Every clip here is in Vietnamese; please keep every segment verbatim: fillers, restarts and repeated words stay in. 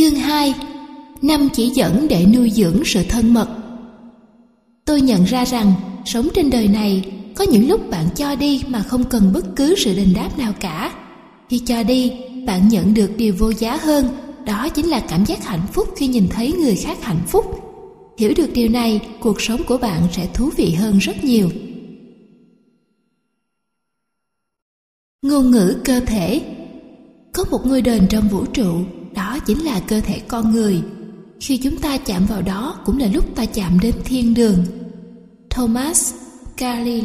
Chương hai. Năm chỉ dẫn để nuôi dưỡng sự thân mật. Tôi nhận ra rằng sống trên đời này có những lúc bạn cho đi mà không cần bất cứ sự đền đáp nào cả. Khi cho đi, bạn nhận được điều vô giá hơn, đó chính là cảm giác hạnh phúc khi nhìn thấy người khác hạnh phúc. Hiểu được điều này, cuộc sống của bạn sẽ thú vị hơn rất nhiều. Ngôn ngữ cơ thể. Có một ngôi đền trong vũ trụ, đó chính là cơ thể con người. Khi chúng ta chạm vào đó cũng là lúc ta chạm đến thiên đường. Thomas Carlyle.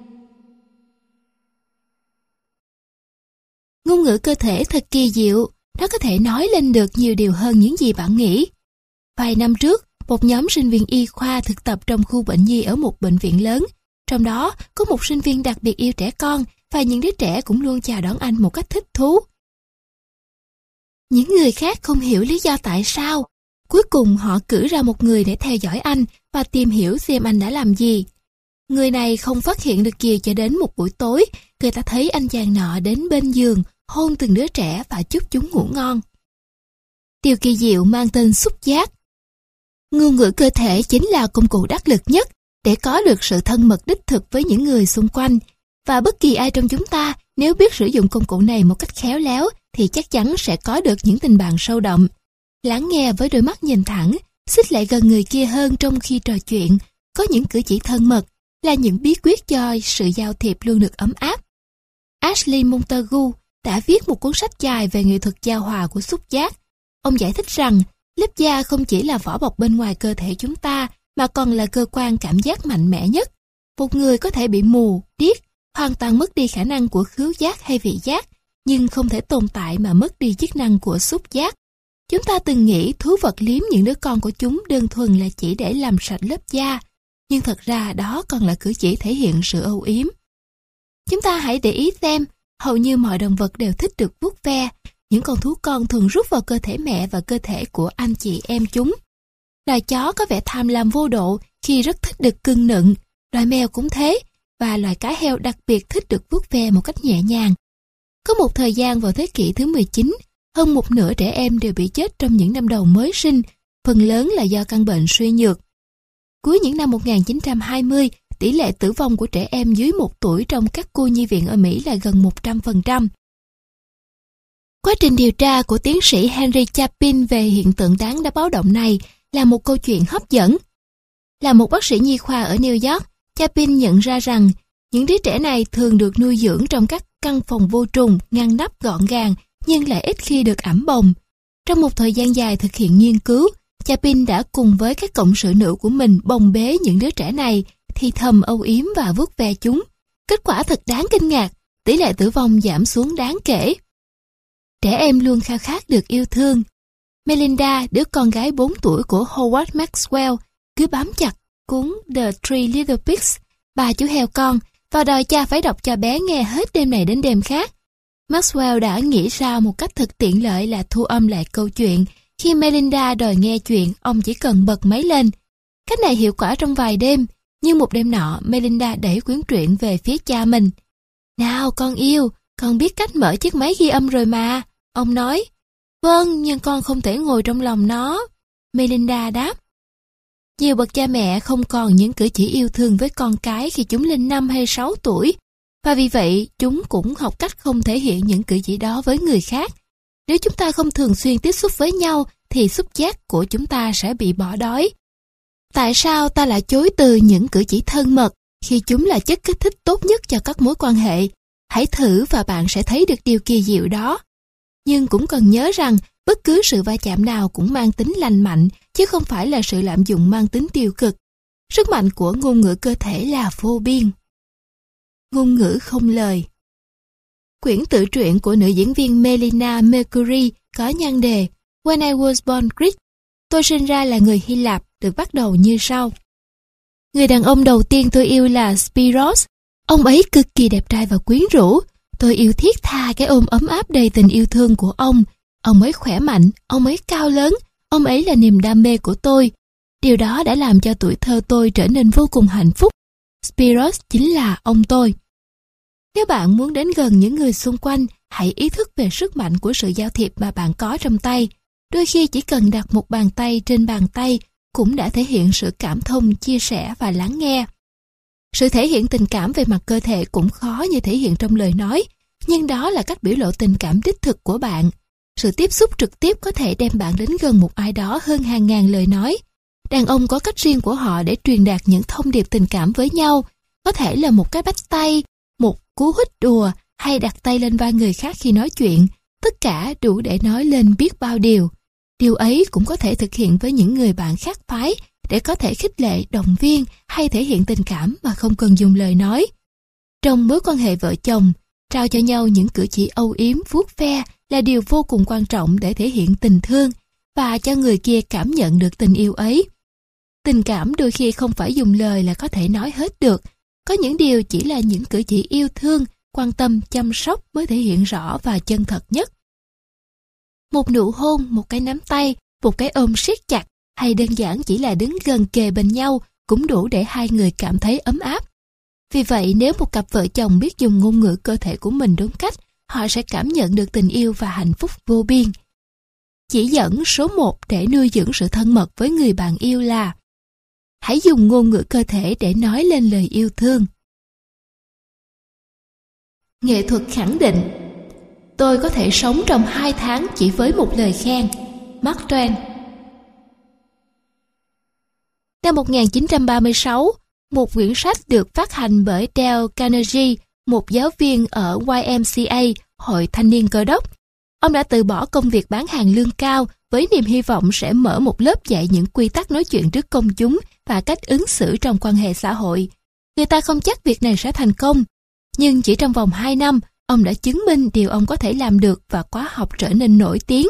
Ngôn ngữ cơ thể thật kỳ diệu, nó có thể nói lên được nhiều điều hơn những gì bạn nghĩ. Vài năm trước, một nhóm sinh viên y khoa thực tập trong khu bệnh nhi ở một bệnh viện lớn. Trong đó có một sinh viên đặc biệt yêu trẻ con và những đứa trẻ cũng luôn chào đón anh một cách thích thú. Những người khác không hiểu lý do tại sao. Cuối cùng họ cử ra một người để theo dõi anh và tìm hiểu xem anh đã làm gì. Người này không phát hiện được gì cho đến một buổi tối, người ta thấy anh chàng nọ đến bên giường, hôn từng đứa trẻ và chúc chúng ngủ ngon. Điều kỳ diệu mang tên xúc giác. Ngôn ngữ cơ thể chính là công cụ đắc lực nhất để có được sự thân mật đích thực với những người xung quanh. Và bất kỳ ai trong chúng ta nếu biết sử dụng công cụ này một cách khéo léo thì chắc chắn sẽ có được những tình bạn sâu đậm. Lắng nghe với đôi mắt nhìn thẳng, xích lại gần người kia hơn trong khi trò chuyện, có những cử chỉ thân mật là những bí quyết cho sự giao thiệp luôn được ấm áp. Ashley Montagu đã viết một cuốn sách dài về nghệ thuật giao hòa của xúc giác. Ông giải thích rằng lớp da không chỉ là vỏ bọc bên ngoài cơ thể chúng ta mà còn là cơ quan cảm giác mạnh mẽ nhất. Một người có thể bị mù, điếc, hoàn toàn mất đi khả năng của khứu giác hay vị giác, nhưng không thể tồn tại mà mất đi chức năng của xúc giác. Chúng ta từng nghĩ thú vật liếm những đứa con của chúng đơn thuần là chỉ để làm sạch lớp da, nhưng thật ra đó còn là cử chỉ thể hiện sự âu yếm. Chúng ta hãy để ý xem, hầu như mọi động vật đều thích được vuốt ve. Những con thú con thường rút vào cơ thể mẹ và cơ thể của anh chị em chúng. Loài chó có vẻ tham lam vô độ khi rất thích được cưng nựng, loài mèo cũng thế, và loài cá heo đặc biệt thích được vuốt ve một cách nhẹ nhàng. Có một thời gian vào thế kỷ thứ mười chín, hơn một nửa trẻ em đều bị chết trong những năm đầu mới sinh, phần lớn là do căn bệnh suy nhược. Cuối những năm một nghìn chín trăm hai mươi, tỷ lệ tử vong của trẻ em dưới một tuổi trong các cô nhi viện ở Mỹ là gần một trăm phần trăm. Quá trình điều tra của tiến sĩ Henry Chapin về hiện tượng đáng đã báo động này là một câu chuyện hấp dẫn. Là một bác sĩ nhi khoa ở New York, Chapin nhận ra rằng những đứa trẻ này thường được nuôi dưỡng trong các căn phòng vô trùng, ngăn nắp gọn gàng, nhưng lại ít khi được ẵm bồng. Trong một thời gian dài thực hiện nghiên cứu, Chapin đã cùng với các cộng sự nữ của mình bồng bế những đứa trẻ này, thì thầm âu yếm và vuốt ve chúng. Kết quả thật đáng kinh ngạc, tỷ lệ tử vong giảm xuống đáng kể. Trẻ em luôn khao khát được yêu thương. Melinda, đứa con gái bốn tuổi của Howard Maxwell, cứ bám chặt cuốn The Three Little Pigs, Bà chú heo con, và đòi cha phải đọc cho bé nghe hết đêm này đến đêm khác. Maxwell đã nghĩ ra một cách thật tiện lợi là thu âm lại câu chuyện. Khi Melinda đòi nghe chuyện, ông chỉ cần bật máy lên. Cách này hiệu quả trong vài đêm, nhưng một đêm nọ, Melinda đẩy quyển truyện về phía cha mình. "Nào con yêu, con biết cách mở chiếc máy ghi âm rồi mà," ông nói. "Vâng, nhưng con không thể ngồi trong lòng nó," Melinda đáp. Nhiều bậc cha mẹ không còn những cử chỉ yêu thương với con cái khi chúng lên năm hay sáu tuổi, và vì vậy chúng cũng học cách không thể hiện những cử chỉ đó với người khác. Nếu chúng ta không thường xuyên tiếp xúc với nhau thì xúc giác của chúng ta sẽ bị bỏ đói. Tại sao ta lại chối từ những cử chỉ thân mật khi chúng là chất kích thích tốt nhất cho các mối quan hệ? Hãy thử và bạn sẽ thấy được điều kỳ diệu đó. Nhưng cũng cần nhớ rằng bất cứ sự va chạm nào cũng mang tính lành mạnh, chứ không phải là sự lạm dụng mang tính tiêu cực. Sức mạnh của ngôn ngữ cơ thể là vô biên. Ngôn ngữ không lời. Quyển tự truyện của nữ diễn viên Melina Mercury có nhan đề When I Was Born Greek, tôi sinh ra là người Hy Lạp, được bắt đầu như sau. Người đàn ông đầu tiên tôi yêu là Spiros. Ông ấy cực kỳ đẹp trai và quyến rũ. Tôi yêu thiết tha cái ôm ấm áp đầy tình yêu thương của ông. Ông ấy khỏe mạnh, ông ấy cao lớn, ông ấy là niềm đam mê của tôi. Điều đó đã làm cho tuổi thơ tôi trở nên vô cùng hạnh phúc. Spiros chính là ông tôi. Nếu bạn muốn đến gần những người xung quanh, hãy ý thức về sức mạnh của sự giao thiệp mà bạn có trong tay. đôi khi chỉ cần đặt một bàn tay trên bàn tay cũng đã thể hiện sự cảm thông, chia sẻ và lắng nghe. Sự thể hiện tình cảm về mặt cơ thể cũng khó như thể hiện trong lời nói, nhưng đó là cách biểu lộ tình cảm đích thực của bạn. Sự tiếp xúc trực tiếp có thể đem bạn đến gần một ai đó hơn hàng ngàn lời nói. Đàn ông có cách riêng của họ để truyền đạt những thông điệp tình cảm với nhau, có thể là một cái bắt tay, một cú hít đùa hay đặt tay lên vai người khác khi nói chuyện, tất cả đủ để nói lên biết bao điều. Điều ấy cũng có thể thực hiện với những người bạn khác phái để có thể khích lệ, động viên hay thể hiện tình cảm mà không cần dùng lời nói. Trong mối quan hệ vợ chồng, trao cho nhau những cử chỉ âu yếm, vuốt ve là điều vô cùng quan trọng để thể hiện tình thương và cho người kia cảm nhận được tình yêu ấy. Tình cảm đôi khi không phải dùng lời là có thể nói hết được. Có những điều chỉ là những cử chỉ yêu thương, quan tâm, chăm sóc mới thể hiện rõ và chân thật nhất. Một nụ hôn, một cái nắm tay, một cái ôm siết chặt hay đơn giản chỉ là đứng gần kề bên nhau cũng đủ để hai người cảm thấy ấm áp. Vì vậy, nếu một cặp vợ chồng biết dùng ngôn ngữ cơ thể của mình đúng cách, họ sẽ cảm nhận được tình yêu và hạnh phúc vô biên. Chỉ dẫn số một để nuôi dưỡng sự thân mật với người bạn yêu là: hãy dùng ngôn ngữ cơ thể để nói lên lời yêu thương. Nghệ thuật khẳng định. Tôi có thể sống trong hai tháng chỉ với một lời khen. Mark Twain. Năm một nghìn chín trăm ba mươi sáu, một quyển sách được phát hành bởi Dale Carnegie, một giáo viên ở Y M C A, Hội Thanh niên Cơ đốc. Ông đã từ bỏ công việc bán hàng lương cao với niềm hy vọng sẽ mở một lớp dạy những quy tắc nói chuyện trước công chúng và cách ứng xử trong quan hệ xã hội. Người ta không chắc việc này sẽ thành công, nhưng chỉ trong vòng hai năm, ông đã chứng minh điều ông có thể làm được và khóa học trở nên nổi tiếng.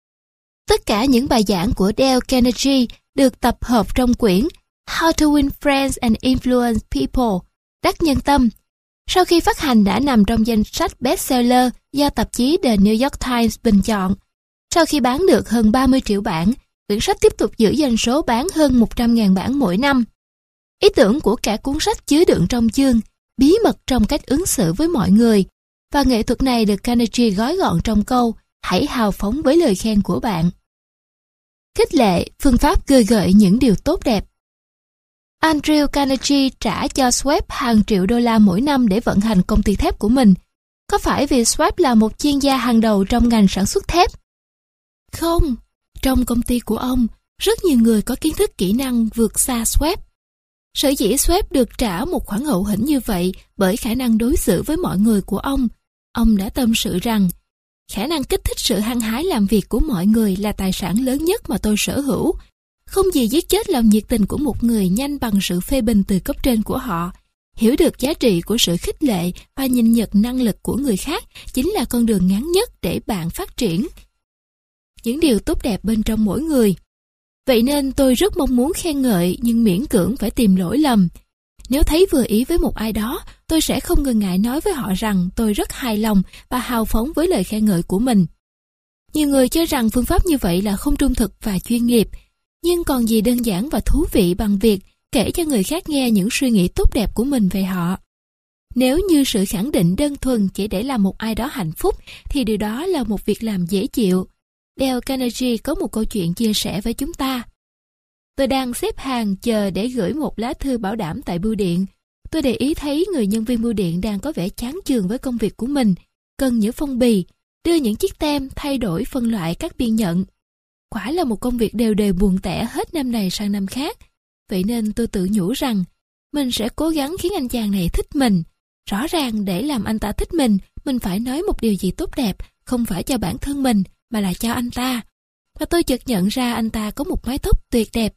Tất cả những bài giảng của Dale Carnegie được tập hợp trong quyển How to Win Friends and Influence People, đắc nhân tâm. Sau khi phát hành đã nằm trong danh sách bestseller do tạp chí The New York Times bình chọn. Sau khi bán được hơn ba mươi triệu bản, quyển sách tiếp tục giữ doanh số bán hơn một trăm nghìn bản mỗi năm. Ý tưởng của cả cuốn sách chứa đựng trong chương bí mật trong cách ứng xử với mọi người, và nghệ thuật này được Carnegie gói gọn trong câu hãy hào phóng với lời khen của bạn. Khích lệ, phương pháp khơi gợi những điều tốt đẹp. Andrew Carnegie trả cho Schwab hàng triệu đô la mỗi năm để vận hành công ty thép của mình. Có phải vì Schwab là một chuyên gia hàng đầu trong ngành sản xuất thép? Không, trong công ty của ông, rất nhiều người có kiến thức kỹ năng vượt xa Schwab. Sở dĩ Schwab được trả một khoản hậu hĩnh như vậy bởi khả năng đối xử với mọi người của ông. Ông đã tâm sự rằng, khả năng kích thích sự hăng hái làm việc của mọi người là tài sản lớn nhất mà tôi sở hữu. Không gì giết chết lòng nhiệt tình của một người nhanh bằng sự phê bình từ cấp trên của họ. Hiểu được giá trị của sự khích lệ và nhìn nhận năng lực của người khác chính là con đường ngắn nhất để bạn phát triển những điều tốt đẹp bên trong mỗi người. Vậy nên tôi rất mong muốn khen ngợi nhưng miễn cưỡng phải tìm lỗi lầm. Nếu thấy vừa ý với một ai đó, tôi sẽ không ngần ngại nói với họ rằng tôi rất hài lòng và hào phóng với lời khen ngợi của mình. Nhiều người cho rằng phương pháp như vậy là không trung thực và chuyên nghiệp, nhưng còn gì đơn giản và thú vị bằng việc kể cho người khác nghe những suy nghĩ tốt đẹp của mình về họ. Nếu như sự khẳng định đơn thuần chỉ để làm một ai đó hạnh phúc, thì điều đó là một việc làm dễ chịu. Dale Carnegie có một câu chuyện chia sẻ với chúng ta. Tôi đang xếp hàng chờ để gửi một lá thư bảo đảm tại bưu điện. Tôi để ý thấy người nhân viên bưu điện đang có vẻ chán chường với công việc của mình, cần những phong bì, đưa những chiếc tem, thay đổi phân loại các biên nhận. Quả là một công việc đều đều buồn tẻ hết năm này sang năm khác. Vậy nên tôi tự nhủ rằng mình sẽ cố gắng khiến anh chàng này thích mình. Rõ ràng để làm anh ta thích mình, mình phải nói một điều gì tốt đẹp, không phải cho bản thân mình, mà là cho anh ta. Và tôi chợt nhận ra anh ta có một mái tóc tuyệt đẹp.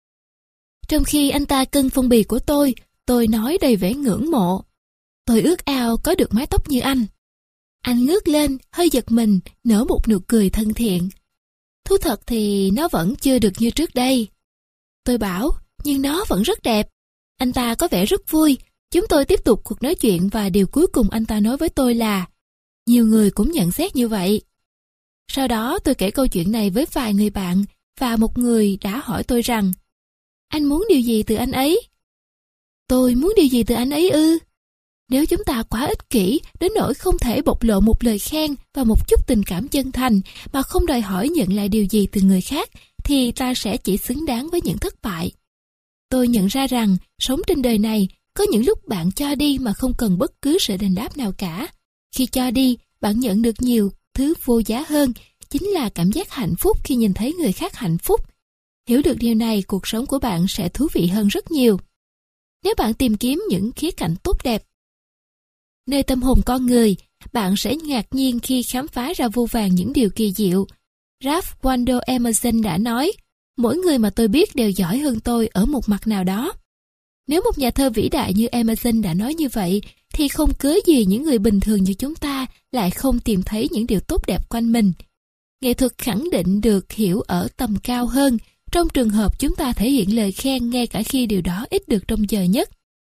Trong khi anh ta cân phong bì của tôi, tôi nói đầy vẻ ngưỡng mộ. Tôi ước ao có được mái tóc như anh. Anh ngước lên, hơi giật mình, nở một nụ cười thân thiện. Thú thật thì nó vẫn chưa được như trước đây. Tôi bảo, nhưng nó vẫn rất đẹp. Anh ta có vẻ rất vui. Chúng tôi tiếp tục cuộc nói chuyện và điều cuối cùng anh ta nói với tôi là nhiều người cũng nhận xét như vậy. Sau đó tôi kể câu chuyện này với vài người bạn và một người đã hỏi tôi rằng anh muốn điều gì từ anh ấy? Tôi muốn điều gì từ anh ấy ư? Nếu chúng ta quá ích kỷ đến nỗi không thể bộc lộ một lời khen và một chút tình cảm chân thành mà không đòi hỏi nhận lại điều gì từ người khác, thì ta sẽ chỉ xứng đáng với những thất bại. Tôi nhận ra rằng, sống trên đời này, có những lúc bạn cho đi mà không cần bất cứ sự đền đáp nào cả. Khi cho đi, bạn nhận được nhiều thứ vô giá hơn, chính là cảm giác hạnh phúc khi nhìn thấy người khác hạnh phúc. Hiểu được điều này, cuộc sống của bạn sẽ thú vị hơn rất nhiều. Nếu bạn tìm kiếm những khía cạnh tốt đẹp nơi tâm hồn con người, bạn sẽ ngạc nhiên khi khám phá ra vô vàn những điều kỳ diệu. Ralph Waldo Emerson đã nói, mỗi người mà tôi biết đều giỏi hơn tôi ở một mặt nào đó. Nếu một nhà thơ vĩ đại như Emerson đã nói như vậy, thì không cớ gì những người bình thường như chúng ta lại không tìm thấy những điều tốt đẹp quanh mình. Nghệ thuật khẳng định được hiểu ở tầm cao hơn, trong trường hợp chúng ta thể hiện lời khen ngay cả khi điều đó ít được trông chờ nhất.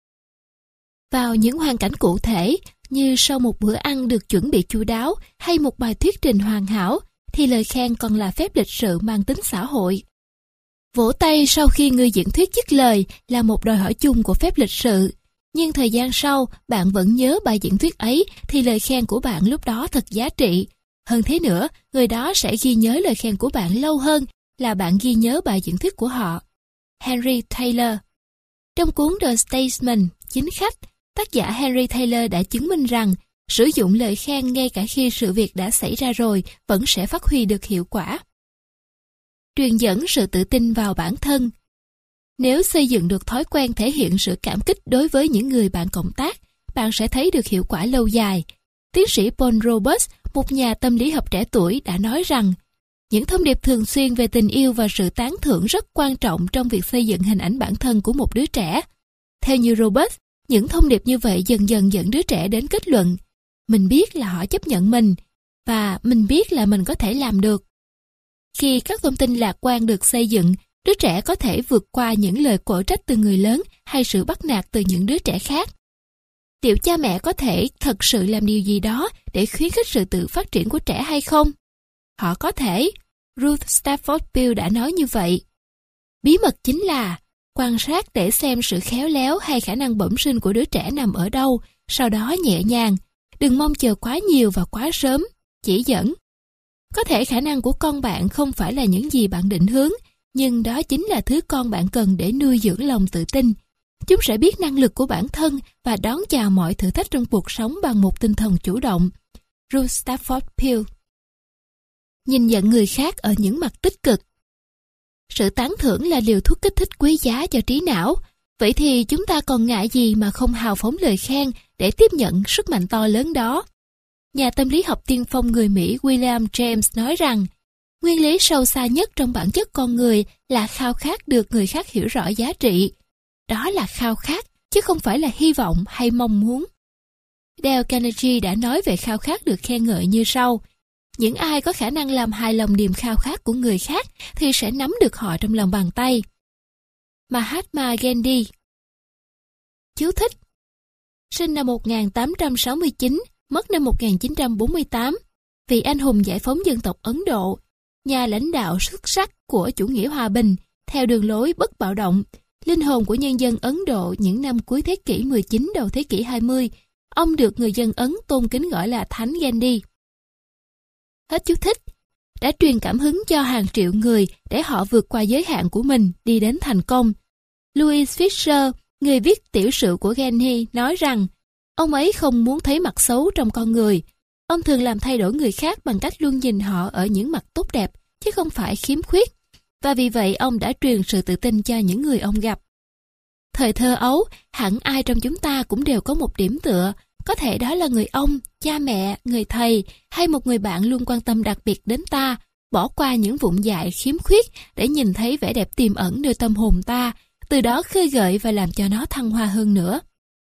Vào những hoàn cảnh cụ thể, như sau một bữa ăn được chuẩn bị chu đáo hay một bài thuyết trình hoàn hảo, thì lời khen còn là phép lịch sự mang tính xã hội. Vỗ tay sau khi người diễn thuyết dứt lời là một đòi hỏi chung của phép lịch sự. Nhưng thời gian sau, bạn vẫn nhớ bài diễn thuyết ấy, thì lời khen của bạn lúc đó thật giá trị. Hơn thế nữa, người đó sẽ ghi nhớ lời khen của bạn lâu hơn là bạn ghi nhớ bài diễn thuyết của họ. Henry Taylor. Trong cuốn The Statesman, Chính khách, tác giả Henry Taylor đã chứng minh rằng sử dụng lời khen ngay cả khi sự việc đã xảy ra rồi vẫn sẽ phát huy được hiệu quả. Truyền dẫn sự tự tin vào bản thân. Nếu xây dựng được thói quen thể hiện sự cảm kích đối với những người bạn cộng tác, bạn sẽ thấy được hiệu quả lâu dài. Tiến sĩ Paul Roberts, một nhà tâm lý học trẻ tuổi, đã nói rằng những thông điệp thường xuyên về tình yêu và sự tán thưởng rất quan trọng trong việc xây dựng hình ảnh bản thân của một đứa trẻ. Theo như Roberts, những thông điệp như vậy dần dần dẫn đứa trẻ đến kết luận, mình biết là họ chấp nhận mình, và mình biết là mình có thể làm được. Khi các thông tin lạc quan được xây dựng, đứa trẻ có thể vượt qua những lời quở trách từ người lớn hay sự bắt nạt từ những đứa trẻ khác. Liệu cha mẹ có thể thật sự làm điều gì đó để khuyến khích sự tự phát triển của trẻ hay không? Họ có thể. Ruth Stafford Beale đã nói như vậy. Bí mật chính là quan sát để xem sự khéo léo hay khả năng bẩm sinh của đứa trẻ nằm ở đâu, sau đó nhẹ nhàng, đừng mong chờ quá nhiều và quá sớm, chỉ dẫn. Có thể khả năng của con bạn không phải là những gì bạn định hướng, nhưng đó chính là thứ con bạn cần để nuôi dưỡng lòng tự tin. Chúng sẽ biết năng lực của bản thân và đón chào mọi thử thách trong cuộc sống bằng một tinh thần chủ động. Ruth Stafford Beale. Nhìn nhận người khác ở những mặt tích cực. Sự tán thưởng là liều thuốc kích thích quý giá cho trí não. Vậy thì chúng ta còn ngại gì mà không hào phóng lời khen để tiếp nhận sức mạnh to lớn đó? Nhà tâm lý học tiên phong người Mỹ William James nói rằng, nguyên lý sâu xa nhất trong bản chất con người là khao khát được người khác hiểu rõ giá trị. Đó là khao khát, chứ không phải là hy vọng hay mong muốn. Dale Carnegie đã nói về khao khát được khen ngợi như sau. Những ai có khả năng làm hài lòng niềm khao khát của người khác thì sẽ nắm được họ trong lòng bàn tay. Mahatma Gandhi. Chú thích. Sinh năm một nghìn tám trăm sáu mươi chín, mất năm một nghìn chín trăm bốn mươi tám, vị anh hùng giải phóng dân tộc Ấn Độ, nhà lãnh đạo xuất sắc của chủ nghĩa hòa bình, theo đường lối bất bạo động, linh hồn của nhân dân Ấn Độ những năm cuối thế kỷ mười chín đầu thế kỷ hai mươi, ông được người dân Ấn tôn kính gọi là Thánh Gandhi. Hết chú thích. Đã truyền cảm hứng cho hàng triệu người để họ vượt qua giới hạn của mình, đi đến thành công. Louis Fisher, người viết tiểu sử của Gandhi, nói rằng ông ấy không muốn thấy mặt xấu trong con người. Ông thường làm thay đổi người khác bằng cách luôn nhìn họ ở những mặt tốt đẹp, chứ không phải khiếm khuyết. Và vì vậy ông đã truyền sự tự tin cho những người ông gặp. Thời thơ ấu, hẳn ai trong chúng ta cũng đều có một điểm tựa. Có thể đó là người ông, cha mẹ, người thầy hay một người bạn luôn quan tâm đặc biệt đến ta, bỏ qua những vụng dại khiếm khuyết để nhìn thấy vẻ đẹp tiềm ẩn nơi tâm hồn ta, từ đó khơi gợi và làm cho nó thăng hoa hơn nữa.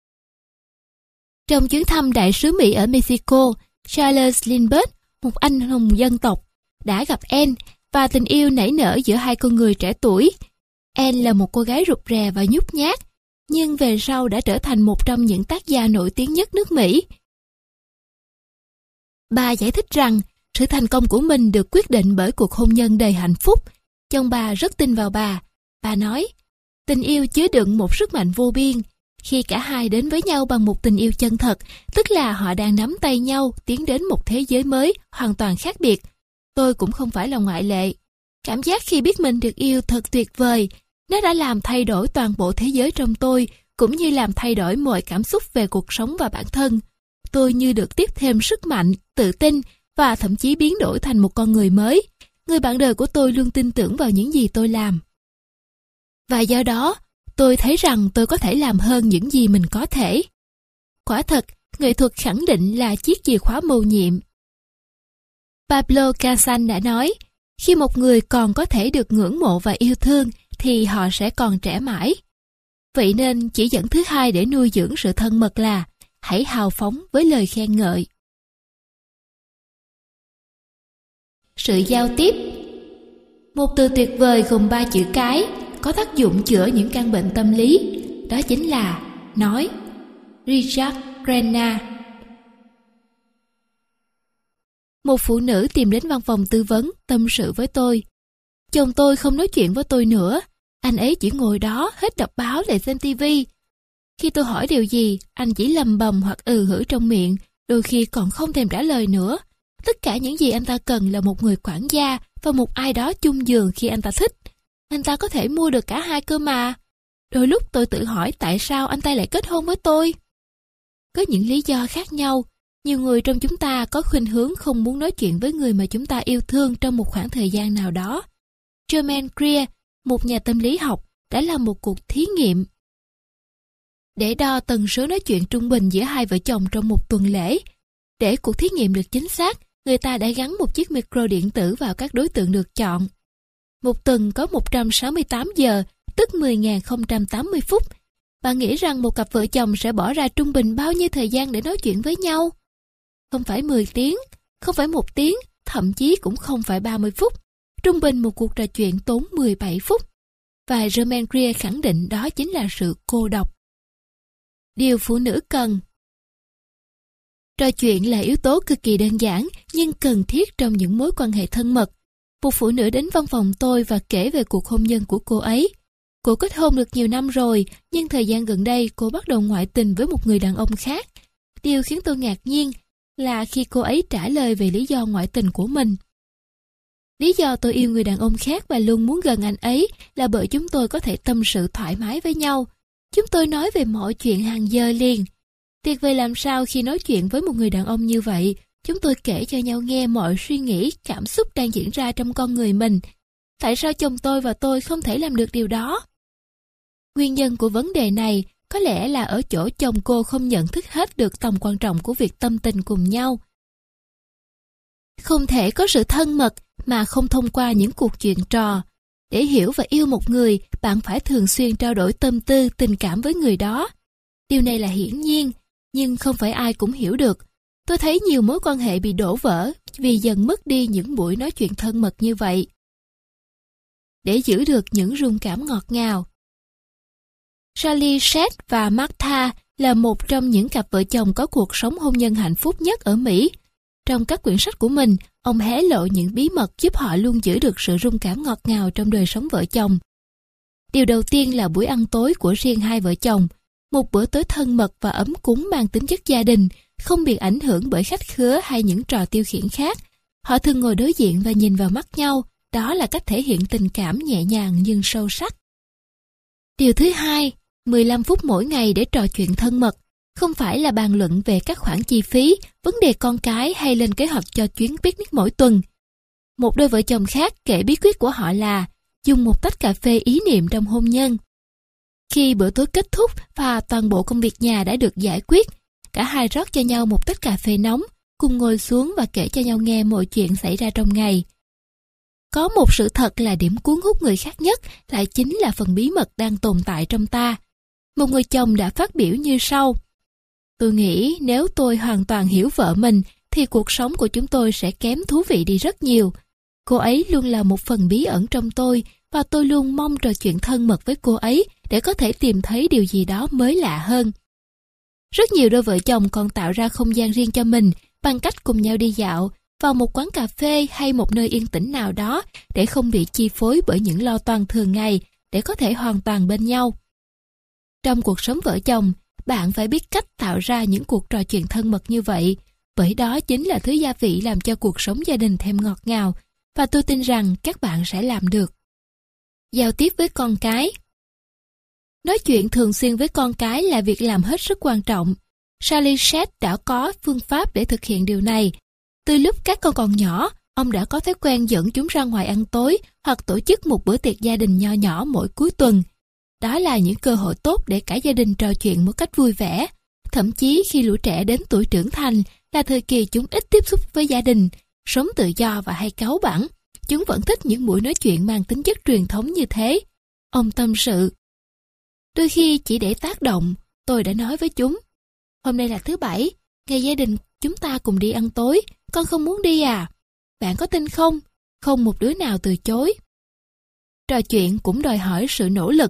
Trong chuyến thăm đại sứ Mỹ ở Mexico, Charles Lindbergh, một anh hùng dân tộc, đã gặp Anne và tình yêu nảy nở giữa hai con người trẻ tuổi. Anne là một cô gái rụt rè và nhút nhát, nhưng về sau đã trở thành một trong những tác gia nổi tiếng nhất nước Mỹ. Bà giải thích rằng sự thành công của mình được quyết định bởi cuộc hôn nhân đầy hạnh phúc. Chồng bà rất tin vào bà. Bà nói, tình yêu chứa đựng một sức mạnh vô biên. Khi cả hai đến với nhau bằng một tình yêu chân thật, tức là họ đang nắm tay nhau tiến đến một thế giới mới hoàn toàn khác biệt. Tôi cũng không phải là ngoại lệ. Cảm giác khi biết mình được yêu thật tuyệt vời. Nó đã làm thay đổi toàn bộ thế giới trong tôi, cũng như làm thay đổi mọi cảm xúc về cuộc sống và bản thân. Tôi như được tiếp thêm sức mạnh, tự tin và thậm chí biến đổi thành một con người mới. Người bạn đời của tôi luôn tin tưởng vào những gì tôi làm. Và do đó, tôi thấy rằng tôi có thể làm hơn những gì mình có thể. Quả thật, nghệ thuật khẳng định là chiếc chìa khóa mầu nhiệm. Pablo Casals đã nói, khi một người còn có thể được ngưỡng mộ và yêu thương, thì họ sẽ còn trẻ mãi. Vậy nên chỉ dẫn thứ hai để nuôi dưỡng sự thân mật là hãy hào phóng với lời khen ngợi. Sự giao tiếp. Một từ tuyệt vời gồm ba chữ cái, có tác dụng chữa những căn bệnh tâm lý, đó chính là nói. Richard Crenna. Một phụ nữ tìm đến văn phòng tư vấn tâm sự với tôi. Chồng tôi không nói chuyện với tôi nữa, anh ấy chỉ ngồi đó hết đọc báo lại xem tivi. Khi tôi hỏi điều gì, anh chỉ lầm bầm hoặc ừ hử trong miệng, đôi khi còn không thèm trả lời nữa. Tất cả những gì anh ta cần là một người quản gia và một ai đó chung giường khi anh ta thích. Anh ta có thể mua được cả hai cơ mà. Đôi lúc tôi tự hỏi tại sao anh ta lại kết hôn với tôi. Có những lý do khác nhau. Nhiều người trong chúng ta có khuynh hướng không muốn nói chuyện với người mà chúng ta yêu thương trong một khoảng thời gian nào đó. Germaine Greer, một nhà tâm lý học, đã làm một cuộc thí nghiệm để đo tần số nói chuyện trung bình giữa hai vợ chồng trong một tuần lễ. Để cuộc thí nghiệm được chính xác, người ta đã gắn một chiếc micro điện tử vào các đối tượng được chọn. Một tuần có một trăm sáu mươi tám giờ, tức mười nghìn không trăm tám mươi phút. Bạn nghĩ rằng một cặp vợ chồng sẽ bỏ ra trung bình bao nhiêu thời gian để nói chuyện với nhau? Không phải mười tiếng, không phải một tiếng, thậm chí cũng không phải ba mươi phút. Trung bình một cuộc trò chuyện tốn mười bảy phút. Và Germaine Greer khẳng định đó chính là sự cô độc. Điều phụ nữ cần. Trò chuyện là yếu tố cực kỳ đơn giản nhưng cần thiết trong những mối quan hệ thân mật. Một phụ nữ đến văn phòng tôi và kể về cuộc hôn nhân của cô ấy. Cô kết hôn được nhiều năm rồi, nhưng thời gian gần đây cô bắt đầu ngoại tình với một người đàn ông khác. Điều khiến tôi ngạc nhiên là khi cô ấy trả lời về lý do ngoại tình của mình. Lý do tôi yêu người đàn ông khác và luôn muốn gần anh ấy là bởi chúng tôi có thể tâm sự thoải mái với nhau. Chúng tôi nói về mọi chuyện hàng giờ liền. Tuyệt vời làm sao khi nói chuyện với một người đàn ông như vậy, chúng tôi kể cho nhau nghe mọi suy nghĩ, cảm xúc đang diễn ra trong con người mình. Tại sao chồng tôi và tôi không thể làm được điều đó? Nguyên nhân của vấn đề này có lẽ là ở chỗ chồng cô không nhận thức hết được tầm quan trọng của việc tâm tình cùng nhau. Không thể có sự thân mật mà không thông qua những cuộc chuyện trò. Để hiểu và yêu một người, bạn phải thường xuyên trao đổi tâm tư, tình cảm với người đó. Điều này là hiển nhiên, nhưng không phải ai cũng hiểu được. Tôi thấy nhiều mối quan hệ bị đổ vỡ vì dần mất đi những buổi nói chuyện thân mật như vậy. Để giữ được những rung cảm ngọt ngào. Charlie Shedd và Martha là một trong những cặp vợ chồng có cuộc sống hôn nhân hạnh phúc nhất ở Mỹ. Trong các quyển sách của mình, ông hé lộ những bí mật giúp họ luôn giữ được sự rung cảm ngọt ngào trong đời sống vợ chồng. Điều đầu tiên là buổi ăn tối của riêng hai vợ chồng, một bữa tối thân mật và ấm cúng mang tính chất gia đình, không bị ảnh hưởng bởi khách khứa hay những trò tiêu khiển khác. Họ thường ngồi đối diện và nhìn vào mắt nhau, đó là cách thể hiện tình cảm nhẹ nhàng nhưng sâu sắc. Điều thứ hai, mười lăm phút mỗi ngày để trò chuyện thân mật, không phải là bàn luận về các khoản chi phí, vấn đề con cái hay lên kế hoạch cho chuyến picnic mỗi tuần. Một đôi vợ chồng khác kể bí quyết của họ là dùng một tách cà phê ý niệm trong hôn nhân. Khi bữa tối kết thúc và toàn bộ công việc nhà đã được giải quyết, cả hai rót cho nhau một tách cà phê nóng, cùng ngồi xuống và kể cho nhau nghe mọi chuyện xảy ra trong ngày. Có một sự thật là điểm cuốn hút người khác nhất lại chính là phần bí mật đang tồn tại trong ta. Một người chồng đã phát biểu như sau: Tôi nghĩ nếu tôi hoàn toàn hiểu vợ mình thì cuộc sống của chúng tôi sẽ kém thú vị đi rất nhiều. Cô ấy luôn là một phần bí ẩn trong tôi và tôi luôn mong trò chuyện thân mật với cô ấy để có thể tìm thấy điều gì đó mới lạ hơn. Rất nhiều đôi vợ chồng còn tạo ra không gian riêng cho mình bằng cách cùng nhau đi dạo, vào một quán cà phê hay một nơi yên tĩnh nào đó để không bị chi phối bởi những lo toan thường ngày, để có thể hoàn toàn bên nhau. Trong cuộc sống vợ chồng, bạn phải biết cách tạo ra những cuộc trò chuyện thân mật như vậy, bởi đó chính là thứ gia vị làm cho cuộc sống gia đình thêm ngọt ngào, và tôi tin rằng các bạn sẽ làm được. Giao tiếp với con cái. Nói chuyện thường xuyên với con cái là việc làm hết sức quan trọng. Charlie Shed đã có phương pháp để thực hiện điều này. Từ lúc các con còn nhỏ, ông đã có thói quen dẫn chúng ra ngoài ăn tối hoặc tổ chức một bữa tiệc gia đình nho nhỏ mỗi cuối tuần. Đó là những cơ hội tốt để cả gia đình trò chuyện một cách vui vẻ. Thậm chí khi lũ trẻ đến tuổi trưởng thành là thời kỳ chúng ít tiếp xúc với gia đình, sống tự do và hay cáu bẳn. Chúng vẫn thích những buổi nói chuyện mang tính chất truyền thống như thế. Ông tâm sự. Đôi khi chỉ để tác động, tôi đã nói với chúng. Hôm nay là thứ bảy, ngày gia đình chúng ta cùng đi ăn tối, con không muốn đi à? Bạn có tin không? Không một đứa nào từ chối. Trò chuyện cũng đòi hỏi sự nỗ lực.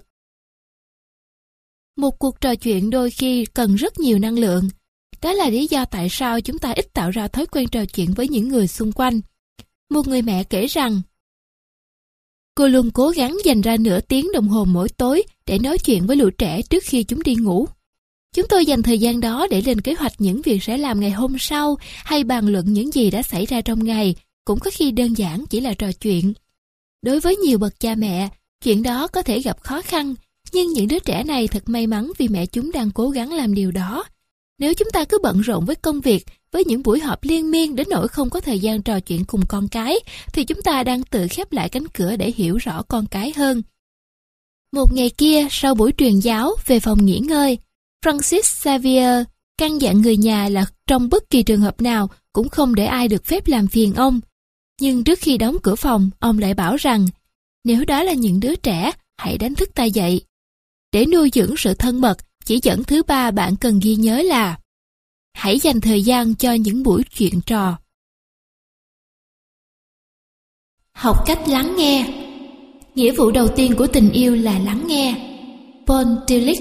Một cuộc trò chuyện đôi khi cần rất nhiều năng lượng. Đó là lý do tại sao chúng ta ít tạo ra thói quen trò chuyện với những người xung quanh. Một người mẹ kể rằng, cô luôn cố gắng dành ra nửa tiếng đồng hồ mỗi tối để nói chuyện với lũ trẻ trước khi chúng đi ngủ. Chúng tôi dành thời gian đó để lên kế hoạch những việc sẽ làm ngày hôm sau hay bàn luận những gì đã xảy ra trong ngày, cũng có khi đơn giản chỉ là trò chuyện. Đối với nhiều bậc cha mẹ, chuyện đó có thể gặp khó khăn, nhưng những đứa trẻ này thật may mắn vì mẹ chúng đang cố gắng làm điều đó. Nếu chúng ta cứ bận rộn với công việc, với những buổi họp liên miên đến nỗi không có thời gian trò chuyện cùng con cái, thì chúng ta đang tự khép lại cánh cửa để hiểu rõ con cái hơn. Một ngày kia, sau buổi truyền giáo về phòng nghỉ ngơi, Francis Xavier căn dặn người nhà là trong bất kỳ trường hợp nào cũng không để ai được phép làm phiền ông. Nhưng trước khi đóng cửa phòng, ông lại bảo rằng, nếu đó là những đứa trẻ, hãy đánh thức ta dậy. Để nuôi dưỡng sự thân mật, chỉ dẫn thứ ba bạn cần ghi nhớ là hãy dành thời gian cho những buổi chuyện trò. Học cách lắng nghe. Nghĩa vụ đầu tiên của tình yêu là lắng nghe. Paul Tillich.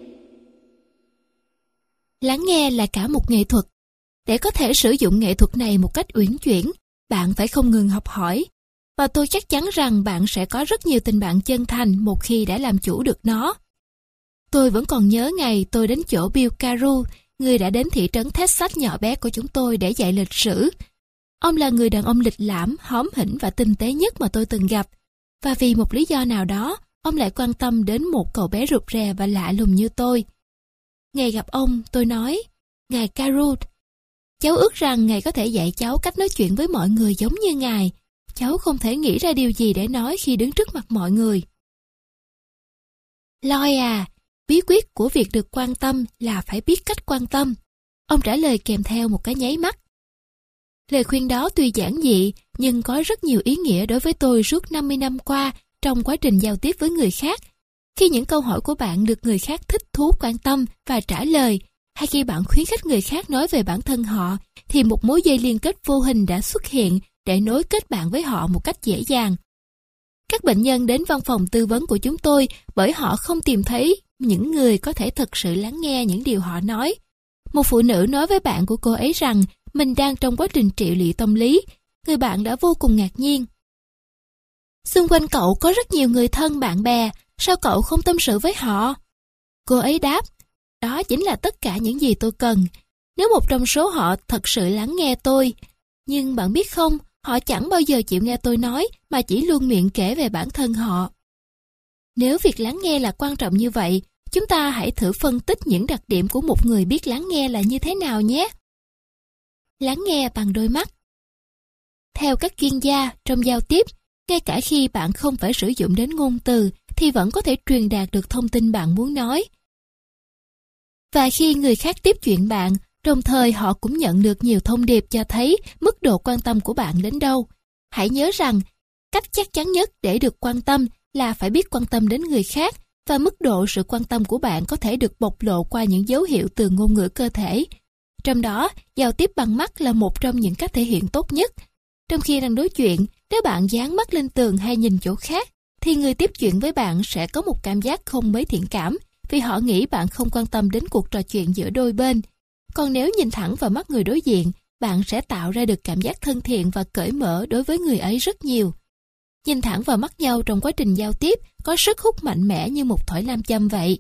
Lắng nghe là cả một nghệ thuật. Để có thể sử dụng nghệ thuật này một cách uyển chuyển, bạn phải không ngừng học hỏi. Và tôi chắc chắn rằng bạn sẽ có rất nhiều tình bạn chân thành một khi đã làm chủ được nó. Tôi vẫn còn nhớ ngày tôi đến chỗ Bill Carew, người đã đến thị trấn Texas nhỏ bé của chúng tôi để dạy lịch sử. Ông là người đàn ông lịch lãm, hóm hỉnh và tinh tế nhất mà tôi từng gặp. Và vì một lý do nào đó, ông lại quan tâm đến một cậu bé rụt rè và lạ lùng như tôi. Ngày gặp ông, tôi nói, Ngài Carew, cháu ước rằng Ngài có thể dạy cháu cách nói chuyện với mọi người giống như Ngài. Cháu không thể nghĩ ra điều gì để nói khi đứng trước mặt mọi người. Lloyd à, bí quyết của việc được quan tâm là phải biết cách quan tâm. Ông trả lời kèm theo một cái nháy mắt. Lời khuyên đó tuy giản dị, nhưng có rất nhiều ý nghĩa đối với tôi suốt năm mươi năm qua trong quá trình giao tiếp với người khác. Khi những câu hỏi của bạn được người khác thích thú quan tâm và trả lời, hay khi bạn khuyến khích người khác nói về bản thân họ, thì một mối dây liên kết vô hình đã xuất hiện để nối kết bạn với họ một cách dễ dàng. Các bệnh nhân đến văn phòng tư vấn của chúng tôi bởi họ không tìm thấy những người có thể thực sự lắng nghe những điều họ nói. Một phụ nữ nói với bạn của cô ấy rằng mình đang trong quá trình trị liệu tâm lý. Người bạn đã vô cùng ngạc nhiên. Xung quanh cậu có rất nhiều người thân bạn bè, sao cậu không tâm sự với họ? Cô ấy đáp, đó chính là tất cả những gì tôi cần. Nếu một trong số họ thật sự lắng nghe tôi. Nhưng bạn biết không, họ chẳng bao giờ chịu nghe tôi nói mà chỉ luôn miệng kể về bản thân họ. Nếu việc lắng nghe là quan trọng như vậy, chúng ta hãy thử phân tích những đặc điểm của một người biết lắng nghe là như thế nào nhé. Lắng nghe bằng đôi mắt. Theo các chuyên gia trong giao tiếp, ngay cả khi bạn không phải sử dụng đến ngôn từ thì vẫn có thể truyền đạt được thông tin bạn muốn nói. Và khi người khác tiếp chuyện bạn, đồng thời họ cũng nhận được nhiều thông điệp cho thấy mức độ quan tâm của bạn đến đâu. Hãy nhớ rằng, cách chắc chắn nhất để được quan tâm là phải biết quan tâm đến người khác, và mức độ sự quan tâm của bạn có thể được bộc lộ qua những dấu hiệu từ ngôn ngữ cơ thể. Trong đó, giao tiếp bằng mắt là một trong những cách thể hiện tốt nhất. Trong khi đang đối chuyện, nếu bạn dán mắt lên tường hay nhìn chỗ khác, thì người tiếp chuyện với bạn sẽ có một cảm giác không mấy thiện cảm, vì họ nghĩ bạn không quan tâm đến cuộc trò chuyện giữa đôi bên. Còn nếu nhìn thẳng vào mắt người đối diện, bạn sẽ tạo ra được cảm giác thân thiện và cởi mở đối với người ấy rất nhiều. Nhìn thẳng vào mắt nhau trong quá trình giao tiếp có sức hút mạnh mẽ như một thỏi nam châm vậy.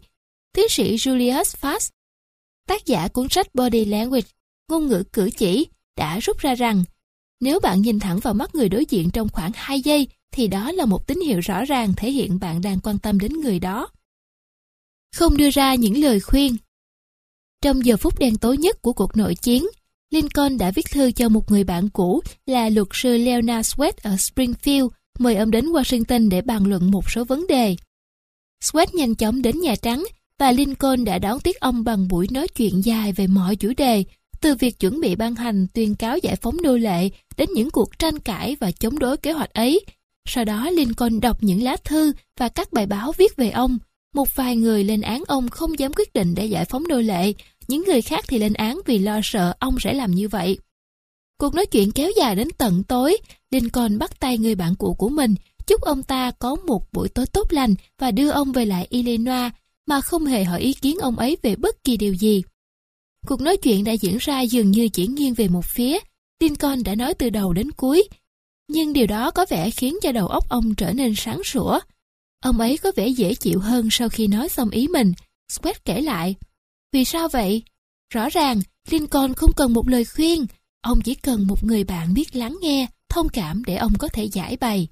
tiến sĩ Julius Fast, tác giả cuốn sách Body Language, ngôn ngữ cử chỉ, đã rút ra rằng nếu bạn nhìn thẳng vào mắt người đối diện trong khoảng hai giây thì đó là một tín hiệu rõ ràng thể hiện bạn đang quan tâm đến người đó. Không đưa ra những lời khuyên. Trong giờ phút đen tối nhất của cuộc nội chiến, Lincoln đã viết thư cho một người bạn cũ là luật sư Leonard Swett ở Springfield, mời ông đến Washington để bàn luận một số vấn đề. Swett nhanh chóng đến Nhà Trắng và Lincoln đã đón tiếp ông bằng buổi nói chuyện dài về mọi chủ đề, từ việc chuẩn bị ban hành tuyên cáo giải phóng nô lệ đến những cuộc tranh cãi và chống đối kế hoạch ấy. Sau đó Lincoln đọc những lá thư và các bài báo viết về ông. Một vài người lên án ông không dám quyết định để giải phóng nô lệ, những người khác thì lên án vì lo sợ ông sẽ làm như vậy. Cuộc nói chuyện kéo dài đến tận tối. Lincoln bắt tay người bạn cũ của mình, chúc ông ta có một buổi tối tốt lành và đưa ông về lại Illinois, mà không hề hỏi ý kiến ông ấy về bất kỳ điều gì. Cuộc nói chuyện đã diễn ra dường như chỉ nghiêng về một phía. Lincoln đã nói từ đầu đến cuối, nhưng điều đó có vẻ khiến cho đầu óc ông trở nên sáng sủa. Ông ấy có vẻ dễ chịu hơn sau khi nói xong ý mình. Swett kể lại. Vì sao vậy? Rõ ràng, Lincoln không cần một lời khuyên. Ông chỉ cần một người bạn biết lắng nghe, thông cảm để ông có thể giải bày.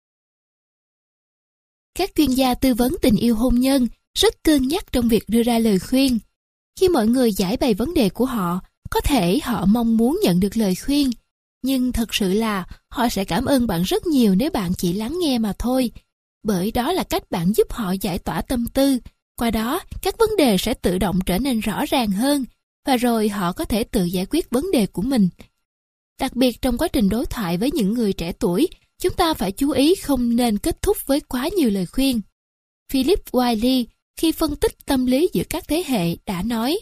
Các chuyên gia tư vấn tình yêu hôn nhân rất cân nhắc trong việc đưa ra lời khuyên. Khi mọi người giải bày vấn đề của họ, có thể họ mong muốn nhận được lời khuyên, nhưng thật sự là họ sẽ cảm ơn bạn rất nhiều nếu bạn chỉ lắng nghe mà thôi, bởi đó là cách bạn giúp họ giải tỏa tâm tư. Qua đó, các vấn đề sẽ tự động trở nên rõ ràng hơn, và rồi họ có thể tự giải quyết vấn đề của mình. Đặc biệt trong quá trình đối thoại với những người trẻ tuổi, chúng ta phải chú ý không nên kết thúc với quá nhiều lời khuyên. Philip Wylie, khi phân tích tâm lý giữa các thế hệ, đã nói: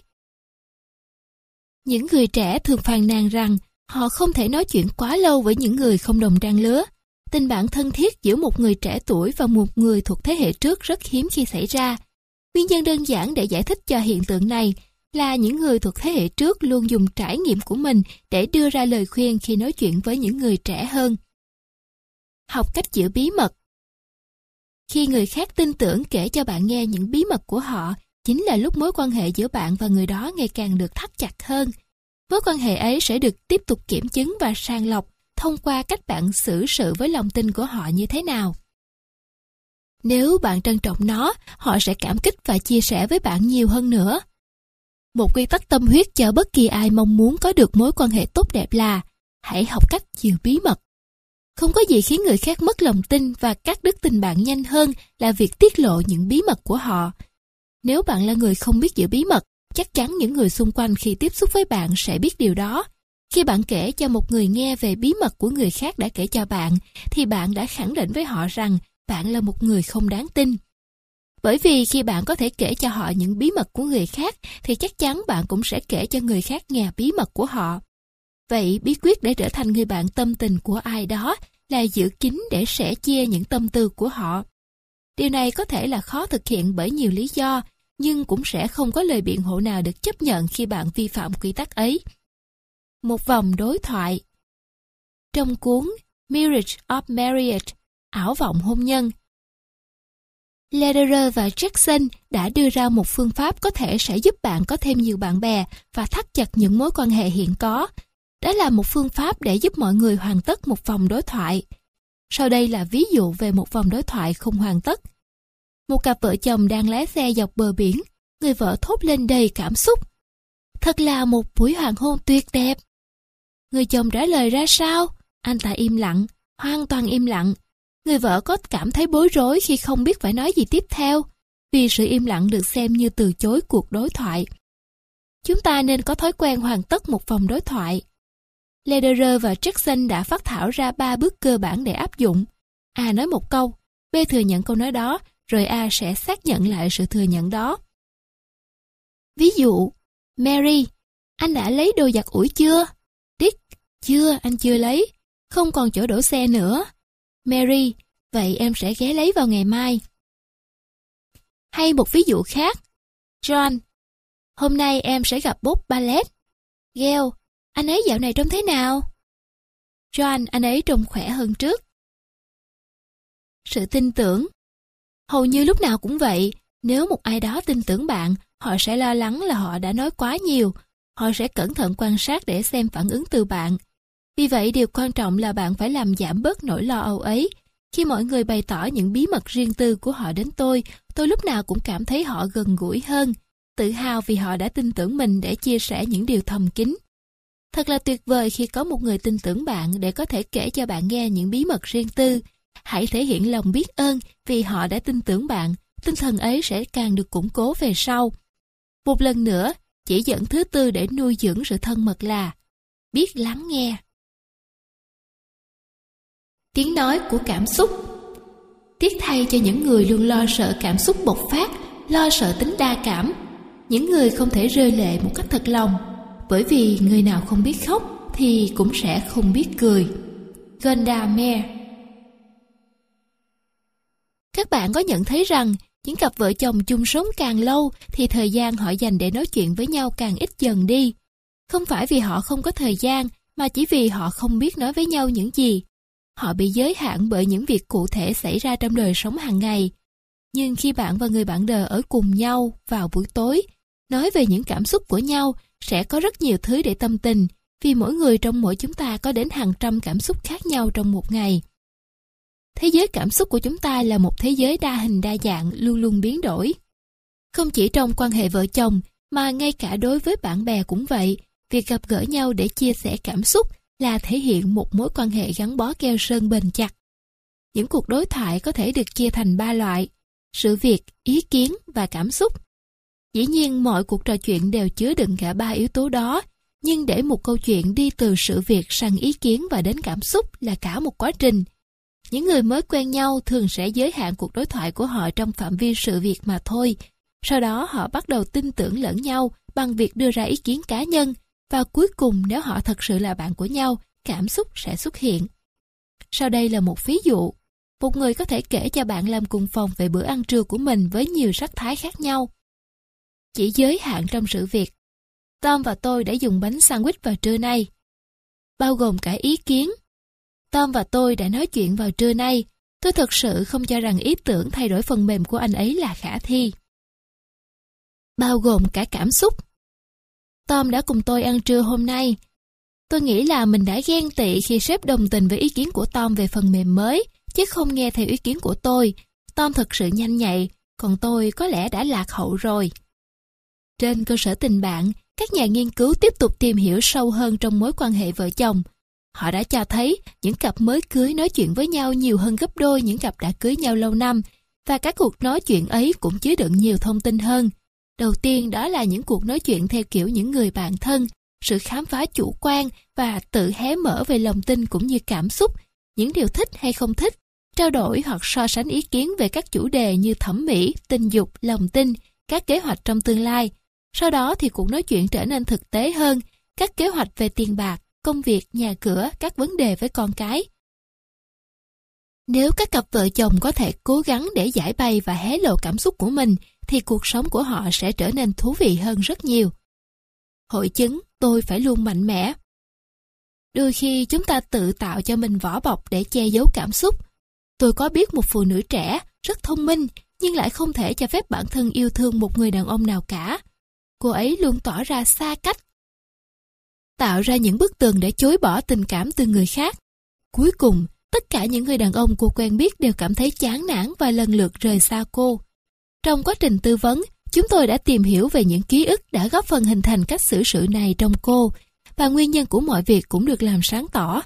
những người trẻ thường phàn nàn rằng họ không thể nói chuyện quá lâu với những người không đồng trang lứa. Tình bạn thân thiết giữa một người trẻ tuổi và một người thuộc thế hệ trước rất hiếm khi xảy ra. Nguyên nhân đơn giản để giải thích cho hiện tượng này là những người thuộc thế hệ trước luôn dùng trải nghiệm của mình để đưa ra lời khuyên khi nói chuyện với những người trẻ hơn. Học cách giữ bí mật. Khi người khác tin tưởng kể cho bạn nghe những bí mật của họ, chính là lúc mối quan hệ giữa bạn và người đó ngày càng được thắt chặt hơn. Mối quan hệ ấy sẽ được tiếp tục kiểm chứng và sàng lọc thông qua cách bạn xử sự với lòng tin của họ như thế nào. Nếu bạn trân trọng nó, họ sẽ cảm kích và chia sẻ với bạn nhiều hơn nữa. Một quy tắc tâm huyết cho bất kỳ ai mong muốn có được mối quan hệ tốt đẹp là hãy học cách giữ bí mật. Không có gì khiến người khác mất lòng tin và cắt đứt tình bạn nhanh hơn là việc tiết lộ những bí mật của họ. Nếu bạn là người không biết giữ bí mật, chắc chắn những người xung quanh khi tiếp xúc với bạn sẽ biết điều đó. Khi bạn kể cho một người nghe về bí mật của người khác đã kể cho bạn, thì bạn đã khẳng định với họ rằng bạn là một người không đáng tin. Bởi vì khi bạn có thể kể cho họ những bí mật của người khác, thì chắc chắn bạn cũng sẽ kể cho người khác nghe bí mật của họ. Vậy bí quyết để trở thành người bạn tâm tình của ai đó là giữ kín để sẻ chia những tâm tư của họ. Điều này có thể là khó thực hiện bởi nhiều lý do, nhưng cũng sẽ không có lời biện hộ nào được chấp nhận khi bạn vi phạm quy tắc ấy. Một vòng đối thoại. Trong cuốn Mirage of Marriage, ảo vọng hôn nhân, Lederer và Jackson đã đưa ra một phương pháp có thể sẽ giúp bạn có thêm nhiều bạn bè và thắt chặt những mối quan hệ hiện có. Đó là một phương pháp để giúp mọi người hoàn tất một vòng đối thoại. Sau đây là ví dụ về một vòng đối thoại không hoàn tất. Một cặp vợ chồng đang lái xe dọc bờ biển. Người vợ thốt lên đầy cảm xúc: thật là một buổi hoàng hôn tuyệt đẹp. Người chồng trả lời ra sao? Anh ta im lặng, hoàn toàn im lặng. Người vợ có cảm thấy bối rối khi không biết phải nói gì tiếp theo, vì sự im lặng được xem như từ chối cuộc đối thoại. Chúng ta nên có thói quen hoàn tất một vòng đối thoại. Lederer và Jackson đã phát thảo ra ba bước cơ bản để áp dụng. A nói một câu, B thừa nhận câu nói đó, rồi A sẽ xác nhận lại sự thừa nhận đó. Ví dụ, Mary: anh đã lấy đồ giặt ủi chưa? Dick: chưa, anh chưa lấy. Không còn chỗ đổ xe nữa. Mary: vậy em sẽ ghé lấy vào ngày mai. Hay một ví dụ khác, John: hôm nay em sẽ gặp Bob Ballet. Gail: anh ấy dạo này trông thế nào? John: anh ấy trông khỏe hơn trước. Sự tin tưởng. Hầu như lúc nào cũng vậy, Nếu một ai đó tin tưởng bạn, họ sẽ lo lắng là họ đã nói quá nhiều. Họ sẽ cẩn thận quan sát để xem phản ứng từ bạn. Vì vậy, điều quan trọng là bạn phải làm giảm bớt nỗi lo âu ấy. Khi mọi người bày tỏ những bí mật riêng tư của họ đến tôi, tôi lúc nào cũng cảm thấy họ gần gũi hơn, tự hào vì họ đã tin tưởng mình để chia sẻ những điều thầm kín. Thật là tuyệt vời khi có một người tin tưởng bạn để có thể kể cho bạn nghe những bí mật riêng tư. Hãy thể hiện lòng biết ơn vì họ đã tin tưởng bạn, tinh thần ấy sẽ càng được củng cố về sau. Một lần nữa, chỉ dẫn thứ tư để nuôi dưỡng sự thân mật là biết lắng nghe. Tiếng nói của cảm xúc. Tiếc thay cho những người luôn lo sợ cảm xúc bộc phát, lo sợ tính đa cảm. Những người không thể rơi lệ một cách thật lòng, bởi vì người nào không biết khóc thì cũng sẽ không biết cười. Gonda Meir. Các bạn có nhận thấy rằng những cặp vợ chồng chung sống càng lâu thì thời gian họ dành để nói chuyện với nhau càng ít dần đi. Không phải vì họ không có thời gian, mà chỉ vì họ không biết nói với nhau những gì. Họ bị giới hạn bởi những việc cụ thể xảy ra trong đời sống hàng ngày. Nhưng khi bạn và người bạn đời ở cùng nhau vào buổi tối, nói về những cảm xúc của nhau, sẽ có rất nhiều thứ để tâm tình, vì mỗi người trong mỗi chúng ta có đến hàng trăm cảm xúc khác nhau trong một ngày. Thế giới cảm xúc của chúng ta là một thế giới đa hình đa dạng, luôn luôn biến đổi. Không chỉ trong quan hệ vợ chồng, mà ngay cả đối với bạn bè cũng vậy, việc gặp gỡ nhau để chia sẻ cảm xúc là thể hiện một mối quan hệ gắn bó keo sơn bền chặt. Những cuộc đối thoại có thể được chia thành ba loại: sự việc, ý kiến và cảm xúc. Dĩ nhiên mọi cuộc trò chuyện đều chứa đựng cả ba yếu tố đó, nhưng để một câu chuyện đi từ sự việc sang ý kiến và đến cảm xúc là cả một quá trình. Những người mới quen nhau thường sẽ giới hạn cuộc đối thoại của họ trong phạm vi sự việc mà thôi. Sau đó họ bắt đầu tin tưởng lẫn nhau bằng việc đưa ra ý kiến cá nhân, và cuối cùng nếu họ thật sự là bạn của nhau, cảm xúc sẽ xuất hiện. Sau đây là một ví dụ. Một người có thể kể cho bạn làm cùng phòng về bữa ăn trưa của mình với nhiều sắc thái khác nhau. Chỉ giới hạn trong sự việc: Tom và tôi đã dùng bánh sandwich vào trưa nay. Bao gồm cả ý kiến: Tom và tôi đã nói chuyện vào trưa nay. Tôi thật sự không cho rằng ý tưởng thay đổi phần mềm của anh ấy là khả thi. Bao gồm cả cảm xúc: Tom đã cùng tôi ăn trưa hôm nay. Tôi nghĩ là mình đã ghen tị khi sếp đồng tình với ý kiến của Tom về phần mềm mới, chứ không nghe theo ý kiến của tôi. Tom thật sự nhanh nhạy, còn tôi có lẽ đã lạc hậu rồi. Trên cơ sở tình bạn, các nhà nghiên cứu tiếp tục tìm hiểu sâu hơn trong mối quan hệ vợ chồng. Họ đã cho thấy những cặp mới cưới nói chuyện với nhau nhiều hơn gấp đôi những cặp đã cưới nhau lâu năm, và các cuộc nói chuyện ấy cũng chứa đựng nhiều thông tin hơn. Đầu tiên đó là những cuộc nói chuyện theo kiểu những người bạn thân, sự khám phá chủ quan và tự hé mở về lòng tin cũng như cảm xúc, những điều thích hay không thích, trao đổi hoặc so sánh ý kiến về các chủ đề như thẩm mỹ, tình dục, lòng tin, các kế hoạch trong tương lai. Sau đó thì cuộc nói chuyện trở nên thực tế hơn, các kế hoạch về tiền bạc, công việc, nhà cửa, các vấn đề với con cái. Nếu các cặp vợ chồng có thể cố gắng để giải bày và hé lộ cảm xúc của mình, thì cuộc sống của họ sẽ trở nên thú vị hơn rất nhiều. Hội chứng tôi phải luôn mạnh mẽ. Đôi khi chúng ta tự tạo cho mình vỏ bọc để che giấu cảm xúc. Tôi có biết một phụ nữ trẻ, rất thông minh, nhưng lại không thể cho phép bản thân yêu thương một người đàn ông nào cả. Cô ấy luôn tỏ ra xa cách, tạo ra những bức tường để chối bỏ tình cảm từ người khác. Cuối cùng, tất cả những người đàn ông cô quen biết đều cảm thấy chán nản và lần lượt rời xa cô. Trong quá trình tư vấn, chúng tôi đã tìm hiểu về những ký ức đã góp phần hình thành cách xử sự này trong cô, và nguyên nhân của mọi việc cũng được làm sáng tỏ.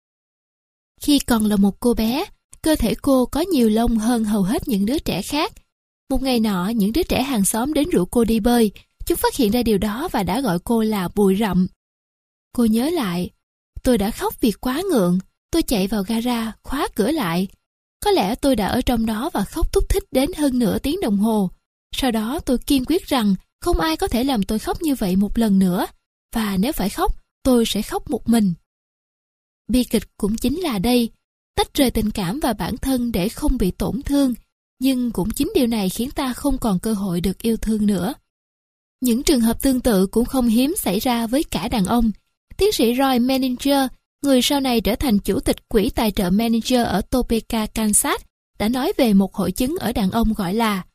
Khi còn là một cô bé, cơ thể cô có nhiều lông hơn hầu hết những đứa trẻ khác. Một ngày nọ, những đứa trẻ hàng xóm đến rủ cô đi bơi. Chúng phát hiện ra điều đó và đã gọi cô là bụi rậm. Cô nhớ lại: tôi đã khóc vì quá ngượng. Tôi chạy vào gara, khóa cửa lại. Có lẽ tôi đã ở trong đó và khóc thúc thích đến hơn nửa tiếng đồng hồ. Sau đó tôi kiên quyết rằng không ai có thể làm tôi khóc như vậy một lần nữa. Và nếu phải khóc, tôi sẽ khóc một mình. Bi kịch cũng chính là đây, tách rời tình cảm và bản thân để không bị tổn thương. Nhưng cũng chính điều này khiến ta không còn cơ hội được yêu thương nữa. Những trường hợp tương tự cũng không hiếm xảy ra với cả đàn ông. Tiến sĩ Roy Menninger, người sau này trở thành chủ tịch quỹ tài trợ Menninger ở Topeka, Kansas, đã nói về một hội chứng ở đàn ông gọi là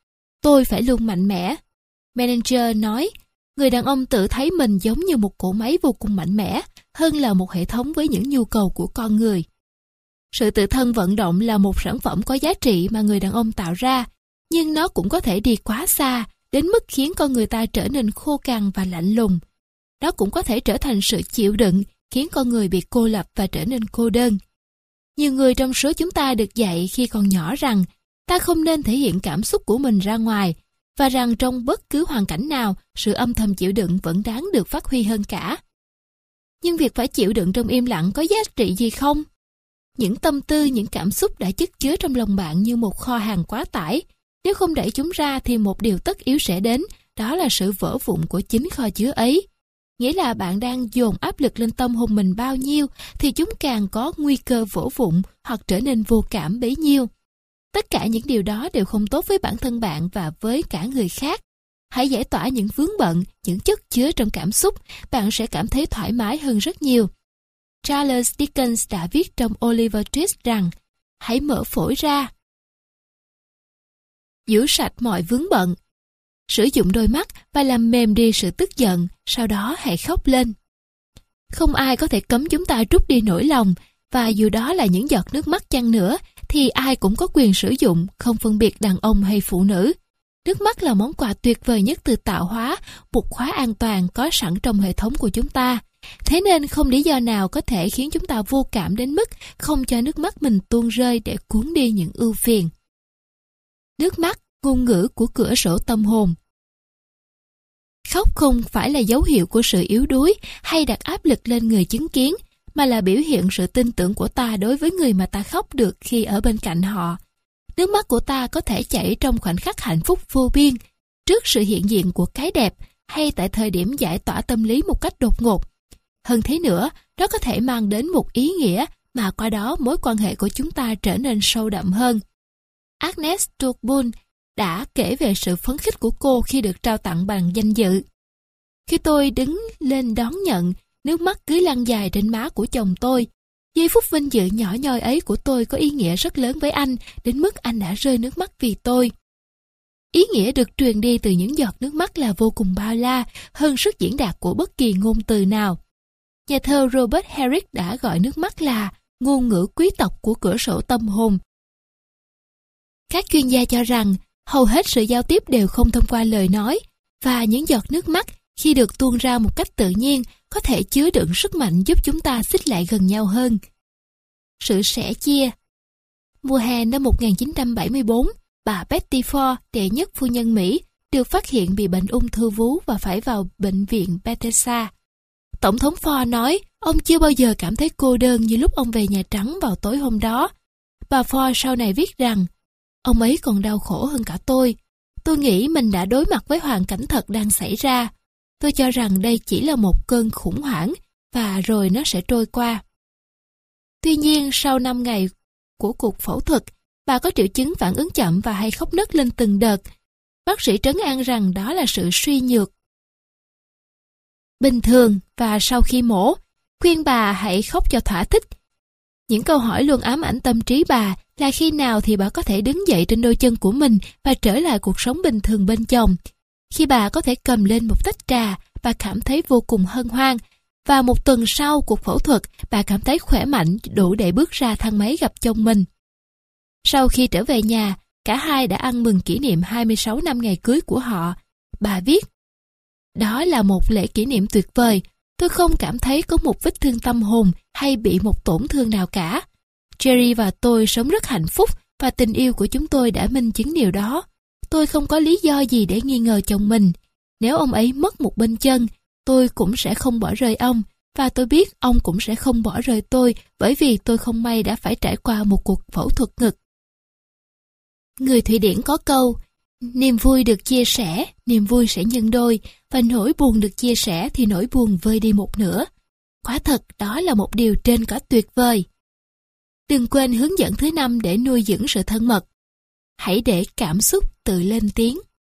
tôi phải luôn mạnh mẽ. Menninger nói, người đàn ông tự thấy mình giống như một cỗ máy vô cùng mạnh mẽ, hơn là một hệ thống với những nhu cầu của con người. Sự tự thân vận động là một sản phẩm có giá trị mà người đàn ông tạo ra, nhưng nó cũng có thể đi quá xa, đến mức khiến con người ta trở nên khô cằn và lạnh lùng. Nó cũng có thể trở thành sự chịu đựng, khiến con người bị cô lập và trở nên cô đơn. Nhiều người trong số chúng ta được dạy khi còn nhỏ rằng ta không nên thể hiện cảm xúc của mình ra ngoài, và rằng trong bất cứ hoàn cảnh nào, sự âm thầm chịu đựng vẫn đáng được phát huy hơn cả. Nhưng việc phải chịu đựng trong im lặng có giá trị gì không? Những tâm tư, những cảm xúc đã chất chứa trong lòng bạn như một kho hàng quá tải. Nếu không đẩy chúng ra thì một điều tất yếu sẽ đến, đó là sự vỡ vụn của chính kho chứa ấy. Nghĩa là bạn đang dồn áp lực lên tâm hồn mình bao nhiêu thì chúng càng có nguy cơ vỡ vụn hoặc trở nên vô cảm bấy nhiêu. Tất cả những điều đó đều không tốt với bản thân bạn và với cả người khác. Hãy giải tỏa những vướng bận, những chất chứa trong cảm xúc, bạn sẽ cảm thấy thoải mái hơn rất nhiều. Charles Dickens đã viết trong Oliver Twist rằng, hãy mở phổi ra, giữ sạch mọi vướng bận, sử dụng đôi mắt và làm mềm đi sự tức giận, sau đó hãy khóc lên. Không ai có thể cấm chúng ta trút đi nỗi lòng, và dù đó là những giọt nước mắt chăng nữa, thì ai cũng có quyền sử dụng, không phân biệt đàn ông hay phụ nữ. Nước mắt là món quà tuyệt vời nhất từ tạo hóa, một khóa an toàn có sẵn trong hệ thống của chúng ta. Thế nên không lý do nào có thể khiến chúng ta vô cảm đến mức không cho nước mắt mình tuôn rơi để cuốn đi những ưu phiền. Nước mắt, ngôn ngữ của cửa sổ tâm hồn. Khóc không phải là dấu hiệu của sự yếu đuối hay đặt áp lực lên người chứng kiến, mà là biểu hiện sự tin tưởng của ta đối với người mà ta khóc được khi ở bên cạnh họ. Nước mắt của ta có thể chảy trong khoảnh khắc hạnh phúc vô biên, trước sự hiện diện của cái đẹp, hay tại thời điểm giải tỏa tâm lý một cách đột ngột. Hơn thế nữa, nó có thể mang đến một ý nghĩa mà qua đó mối quan hệ của chúng ta trở nên sâu đậm hơn. Agnes Turnbull đã kể về sự phấn khích của cô khi được trao tặng bằng danh dự. Khi tôi đứng lên đón nhận, nước mắt cứ lăn dài trên má của chồng tôi. Giây phút vinh dự nhỏ nhoi ấy của tôi có ý nghĩa rất lớn với anh, đến mức anh đã rơi nước mắt vì tôi. Ý nghĩa được truyền đi từ những giọt nước mắt là vô cùng bao la, hơn sức diễn đạt của bất kỳ ngôn từ nào. Nhà thơ Robert Herrick đã gọi nước mắt là ngôn ngữ quý tộc của cửa sổ tâm hồn. Các chuyên gia cho rằng hầu hết sự giao tiếp đều không thông qua lời nói, và những giọt nước mắt khi được tuôn ra một cách tự nhiên có thể chứa đựng sức mạnh giúp chúng ta xích lại gần nhau hơn. Sự sẻ chia. Mùa hè năm một nghìn chín trăm bảy mươi tư, bà Betty Ford, đệ nhất phu nhân Mỹ, được phát hiện bị bệnh ung thư vú và phải vào bệnh viện Bethesda. Tổng thống Ford nói ông chưa bao giờ cảm thấy cô đơn như lúc ông về Nhà Trắng vào tối hôm đó. Bà Ford sau này viết rằng, ông ấy còn đau khổ hơn cả tôi. Tôi nghĩ mình đã đối mặt với hoàn cảnh thật đang xảy ra. Tôi cho rằng đây chỉ là một cơn khủng hoảng và rồi nó sẽ trôi qua. Tuy nhiên, sau năm ngày của cuộc phẫu thuật, bà có triệu chứng phản ứng chậm và hay khóc nấc lên từng đợt. Bác sĩ trấn an rằng đó là sự suy nhược bình thường, và sau khi mổ, khuyên bà hãy khóc cho thỏa thích. Những câu hỏi luôn ám ảnh tâm trí bà là khi nào thì bà có thể đứng dậy trên đôi chân của mình và trở lại cuộc sống bình thường bên chồng. Khi bà có thể cầm lên một tách trà, bà cảm thấy vô cùng hân hoan, và một tuần sau cuộc phẫu thuật, bà cảm thấy khỏe mạnh đủ để bước ra thang máy gặp chồng mình. Sau khi trở về nhà, cả hai đã ăn mừng kỷ niệm hai mươi sáu năm ngày cưới của họ. Bà viết, đó là một lễ kỷ niệm tuyệt vời. Tôi không cảm thấy có một vết thương tâm hồn hay bị một tổn thương nào cả. Jerry và tôi sống rất hạnh phúc và tình yêu của chúng tôi đã minh chứng điều đó. Tôi không có lý do gì để nghi ngờ chồng mình. Nếu ông ấy mất một bên chân, tôi cũng sẽ không bỏ rơi ông, và tôi biết ông cũng sẽ không bỏ rơi tôi bởi vì tôi không may đã phải trải qua một cuộc phẫu thuật ngực. Người Thụy Điển có câu, niềm vui được chia sẻ, niềm vui sẽ nhân đôi, và nỗi buồn được chia sẻ thì nỗi buồn vơi đi một nửa. Quả thật đó là một điều trên cả tuyệt vời. Đừng quên hướng dẫn thứ năm để nuôi dưỡng sự thân mật. Hãy để cảm xúc tự lên tiếng.